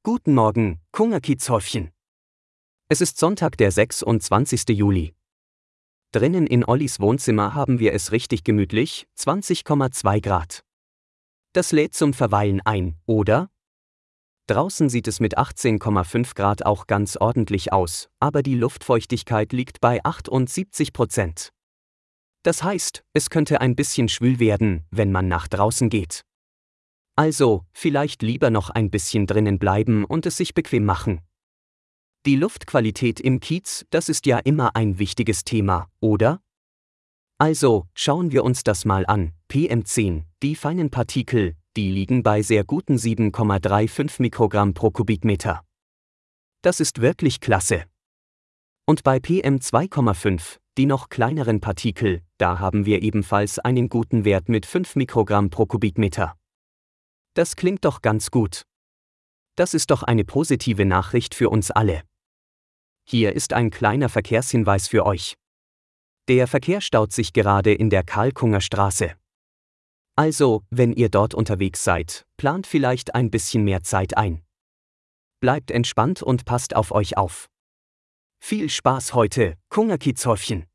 Guten Morgen, Kungerkiezhäufchen. Es ist Sonntag, der 26. Juli. Drinnen in Ollis Wohnzimmer haben wir es richtig gemütlich, 20,2 Grad. Das lädt zum Verweilen ein, oder? Draußen sieht es mit 18,5 Grad auch ganz ordentlich aus, aber die Luftfeuchtigkeit liegt bei 78%. Das heißt, es könnte ein bisschen schwül werden, wenn man nach draußen geht. Also, vielleicht lieber noch ein bisschen drinnen bleiben und es sich bequem machen. Die Luftqualität im Kiez, das ist ja immer ein wichtiges Thema, oder? Also, schauen wir uns das mal an. PM10, die feinen Partikel, die liegen bei sehr guten 7,35 Mikrogramm pro Kubikmeter. Das ist wirklich klasse. Und bei PM2,5, die noch kleineren Partikel, da haben wir ebenfalls einen guten Wert mit 5 Mikrogramm pro Kubikmeter. Das klingt doch ganz gut. Das ist doch eine positive Nachricht für uns alle. Hier ist ein kleiner Verkehrshinweis für euch. Der Verkehr staut sich gerade in der Karl-Kunger-Straße. Also, wenn ihr dort unterwegs seid, plant vielleicht ein bisschen mehr Zeit ein. Bleibt entspannt und passt auf euch auf. Viel Spaß heute, Kungerkiezhäufchen!